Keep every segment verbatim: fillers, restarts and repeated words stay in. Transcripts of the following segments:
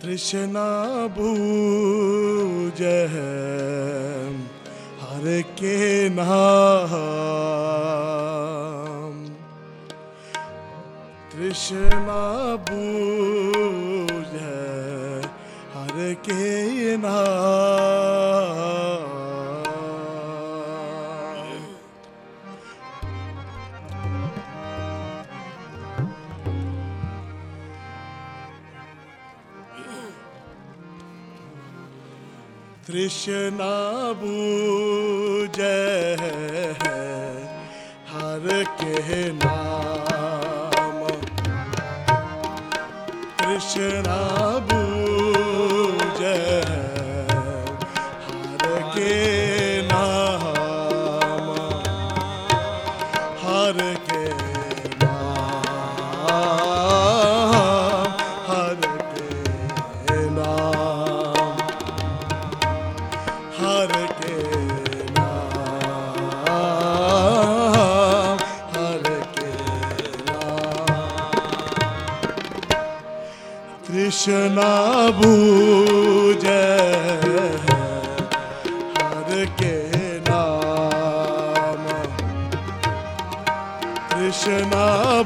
तृष्णा बूझे हर के नाम, तृष्णा बूझे हर के नाम। तृष्णा बूझे हर के नाम, तृष्णा बूझे हर के नाम, हर के नाम, हर के नाम, हर के नाम, हर के नाम। तृष्णा बूझे हर के नाम, तृष्णा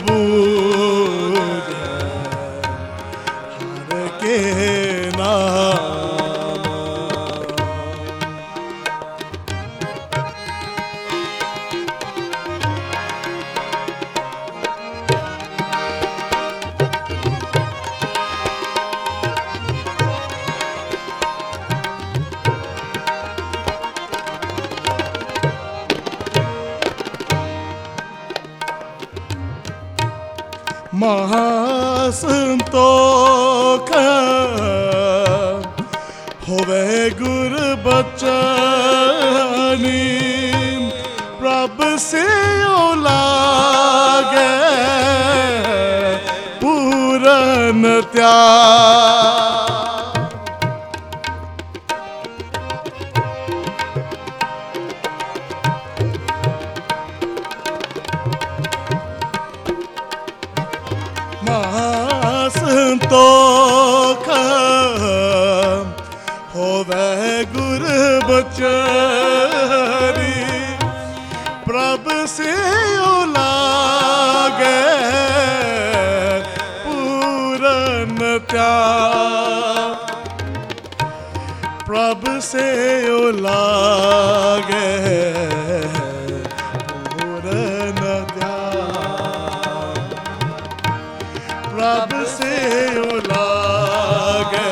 बूझे हर के नाम। महासंतोख होवे गुर बचनी, प्रभ से लागे पूरन त्याग। महासंतोख होवे गुर बचनी, प्रभ से लागे पूरन त्याग, प्रभ से लागे पूरन त्याग, प्रभ से लागे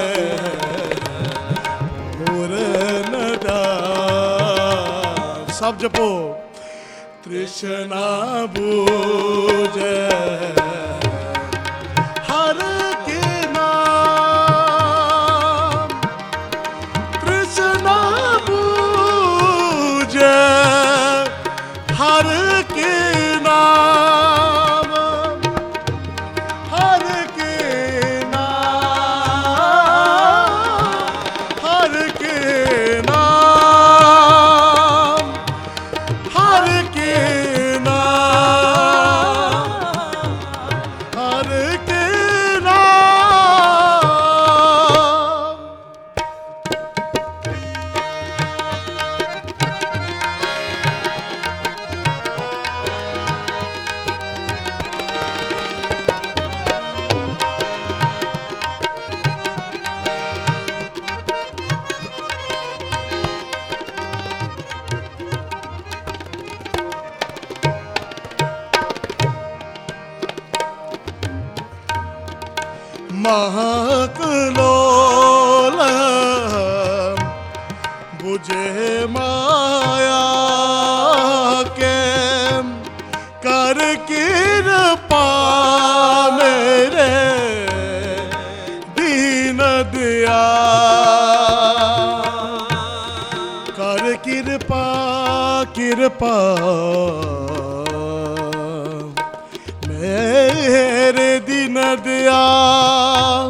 पूरन त्याग। सब जपो। तृष्णा बूझे हर के नाम, तृष्णा बूझे हर के नाम, हर के नाम, हर के नाम, हर के नाम, हर के नाम। महकलोल बुझे माया के, कर कृपा मेरे दीन दयाल, कर कृपा कृपा मेरे दीन दयाल,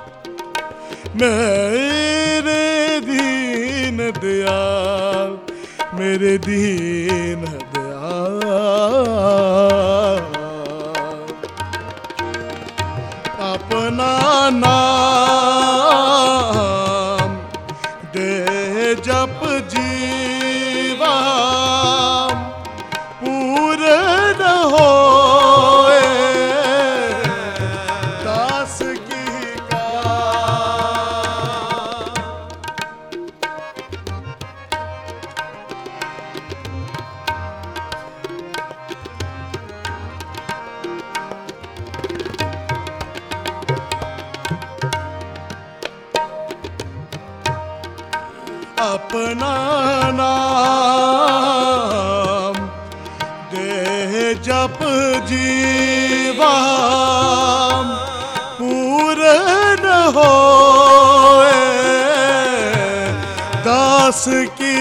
मेरे दीन दयाल, मेरे दीन दयाल। अपना नाम अपना नाम दे जप जीवा पूर्ण होए दास की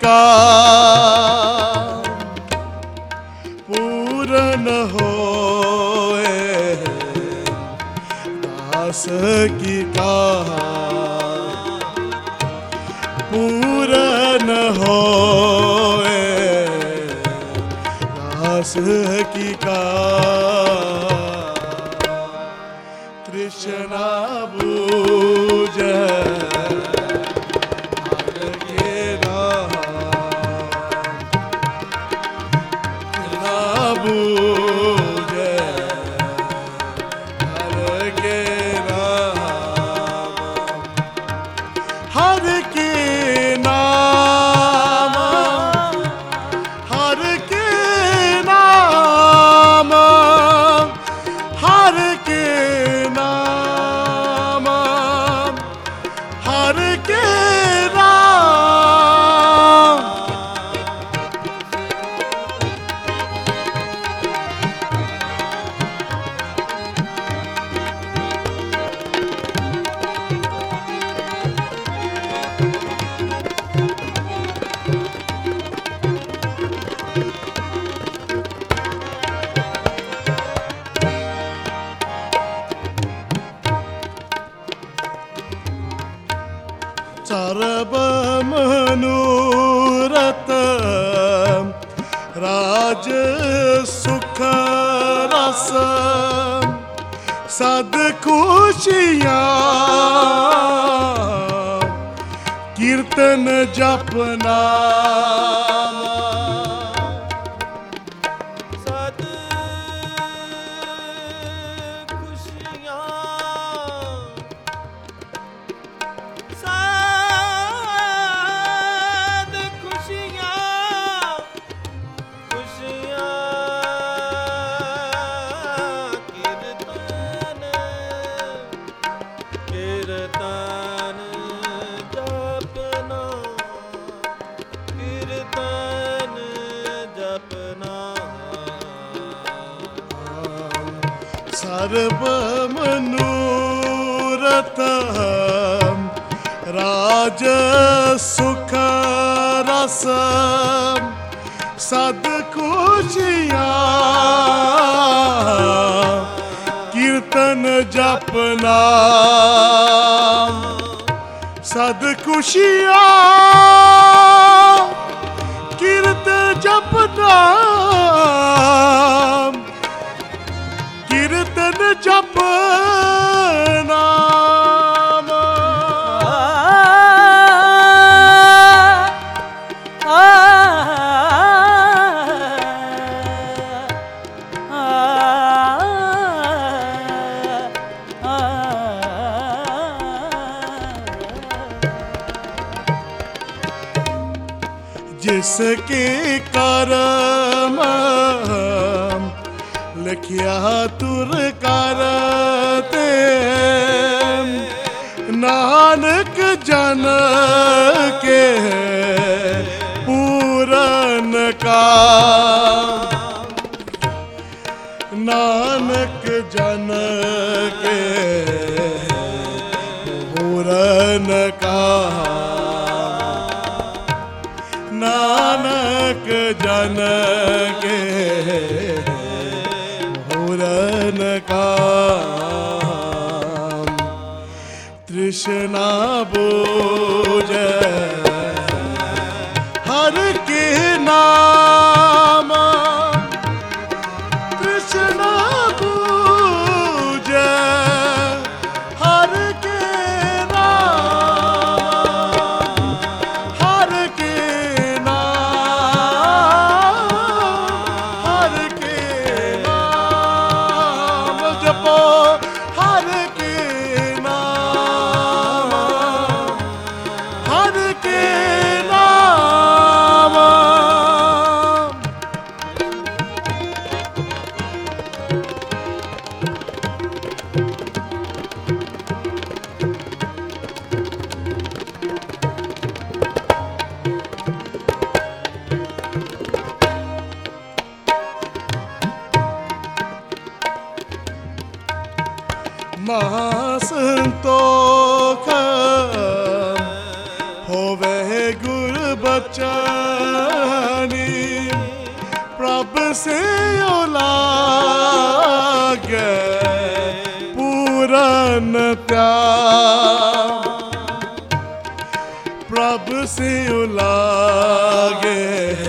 काम पूर्ण होए दास की काम पूर्ण होए दास की काम तृष्णा बूझे सर्व मनोरथ राज सुख रस सद खुशियाँ कीर्तन जपना सर्व मनोरथ राज सुख रस सद खुशियाँ कीर्तन जपना सद खुशियाँ कीर्तन जपना कीर्तन जपना जिसके कर्म लिखिया तुर करते नानक जन के पूरन का नानक जन के पूरन का नानक जन के पूरन का तृष्णा बूझे हर के नाम तृष्णा बूझे हर के नाम हर के नाम हर के नाम जपो हर के नाम हर के संतोख होवे गुर बचनी प्रभ से लागे पूरन त्याग प्रभ से लागे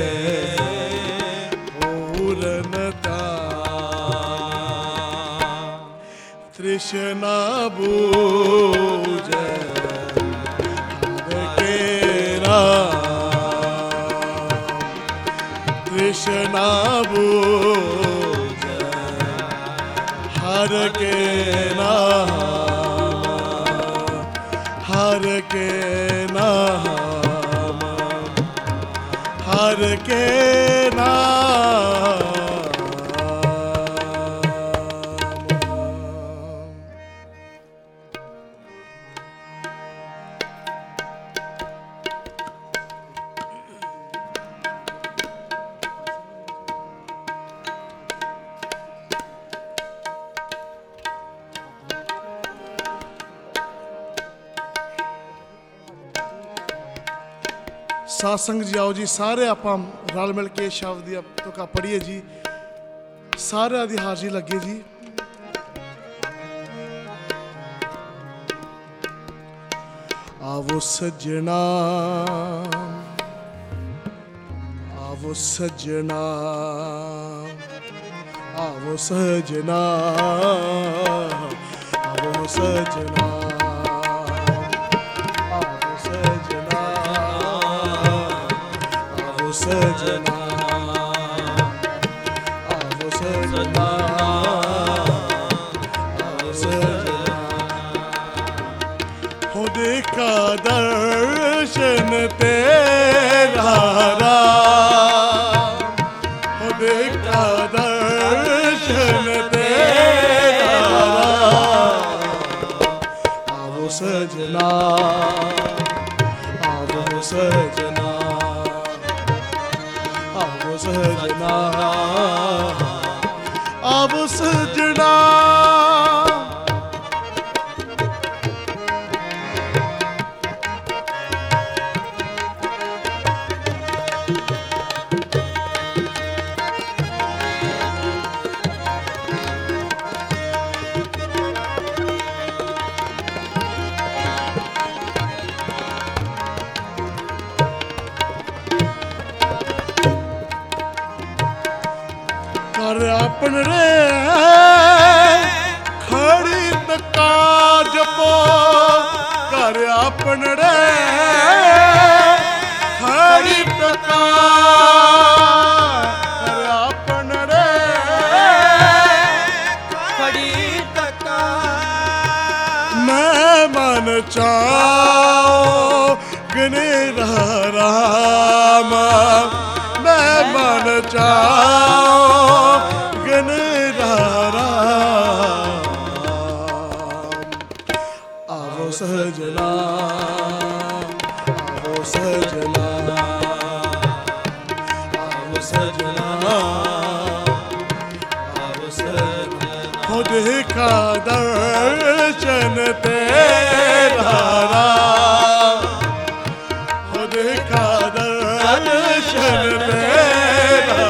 पूरन त्याग तृष्णा बूझे कृष्णा बूझ हर के नाम हर के नाम हर के नाम सासंग जी आओ जी सारे आप रल मिल के शब्द तो का पढ़िए जी सारे दी हाजिरी लगे जी। आवो सजना आवो सजना आवो सजना आवो सजना सजना आवो सजना आवो सजना हो देखा दर्शन तेरा राम हो देखा दर्शन तेरा राम आवो सजना आवो सजना सजना अब सजना अपन रे खड़ी तका जपो कर अपन रे खड़ी तका कर अपन रे खड़ी तका मैं मन चाहो गने राम मैं मन चाहो आवो सजना आवो सजना आवो सजना आवो सजना हो देखा दर्शन तेरा राम हो देखा दर्शन तेरा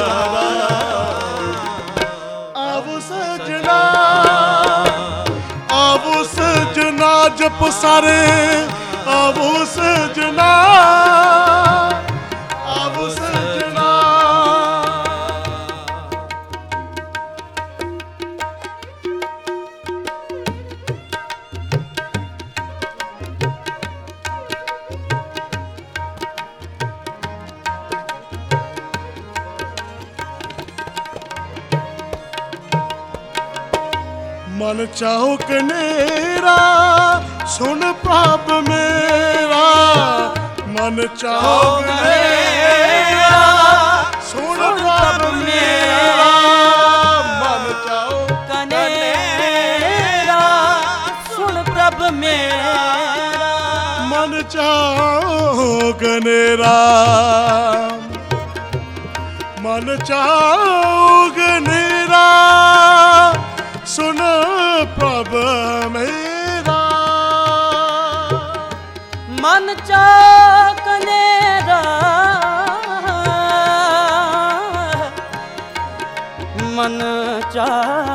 आवो सजना आवो सजना जप सारे आवो सजना आवो सजना मन चाहो कनेरा सुन पाप मेरा मन चाहो कनेरा सुन पाप मेरा मन चाहो कनेरा सुन प्रभ मेरा मन चाहो कनेरा मन चाहो कनेरा सुन प्रभ मेरा ਮਨ ਚਾਕ ਨੇਰਾ ਮਨ ਚਾ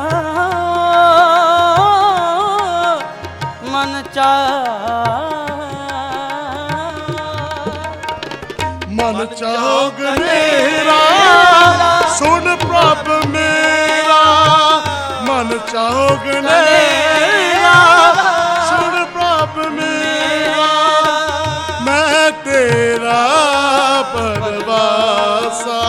ਮਨ ਚਾ ਮਨ ਚਾਹੁ ਮੇਰਾ ਸੁਣ ਪ੍ਰਭ ਮੇਰਾ ਮਨ ਚਾਹੁ ਮੇਰਾ ਸੁਣ ਪ੍ਰਭ ਮੇਰਾ ਮੈਂ ਤੇਰਾ ਪਰਵਾਸਾ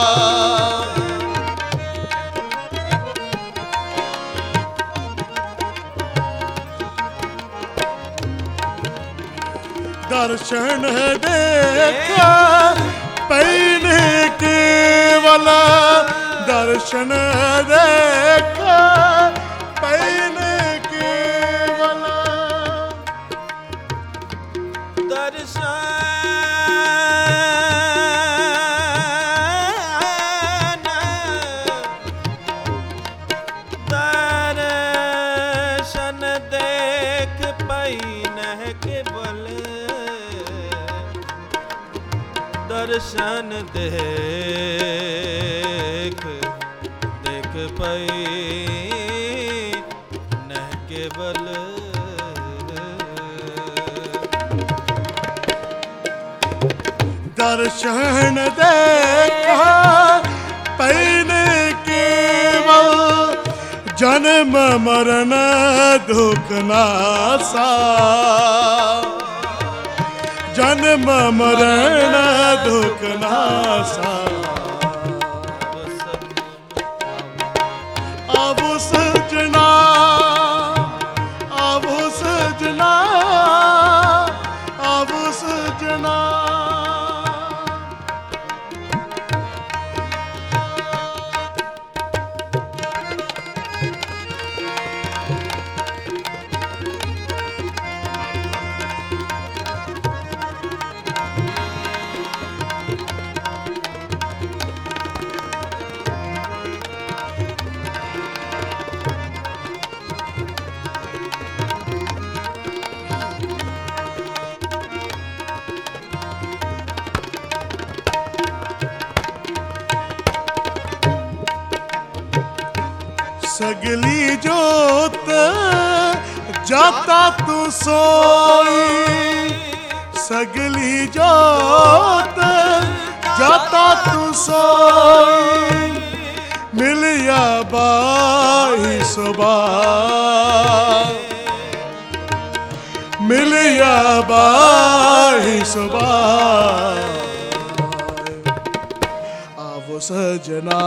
ਦਰਸ਼ਨ ਦੇਖਾ ਪੈਨ ਕੇਵਲ ਦਰਸ਼ਨ ਦੇਖਾ ਪੈਨ ਕੇਵਲ ਦਰਸ਼ਨ ਦਰਸ਼ਨ ਦੇਖ ਪਈ ਨਹਿ ਕੇਵਲ ਦਰਸ਼ਨ ਦੇਖ ਦੇਖ ਪਈ ਨਹਿ ਕੇਵਲ ਦਰਸ਼ਨ ਦੇਖਾ ਪੈਨ ਕੇਵਲ ਜਨਮ ਮਰਨ ਦੁਖ ਨਾਸਾ ਜਨਮ ਮਰਨ ਦੁਖ ਨਾਸਾ ਆਵੋ ਸਜਣਾ ਆਵੋ ਸਜਣਾ ਆਵੋ ਸਜਣਾ सगली जोत जाता तू सोई सगली जोत जाता तू सोई मिलिया बाई सुबह मिलिया बाई सुबह आवो सजना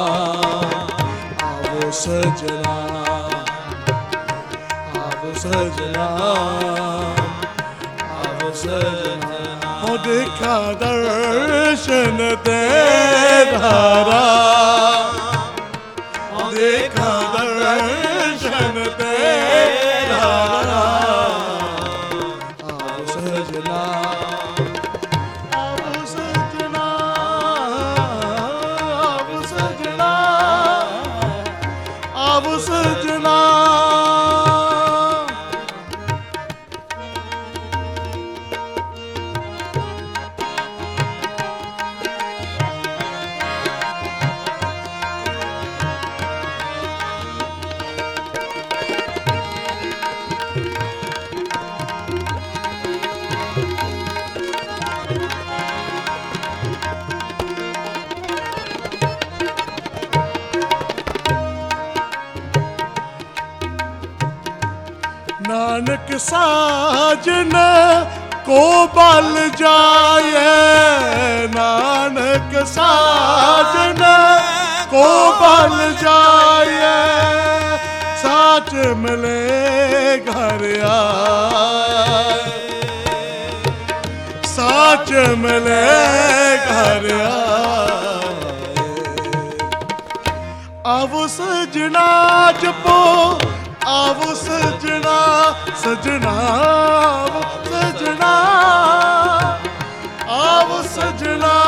आवो सजना आवो सजना आवो सजना हो देखा दर्शन तेरा हो देखा दर्शन तेरा आवो सजना आवो सजना आवो सजना आवो सजना नानक साजन को बल जाए नानक साजन को बल जाए साच मिले घर आए साच मिले घर आए आवो सजना जपो आवो सजना सजना आवो सजना आवो सजना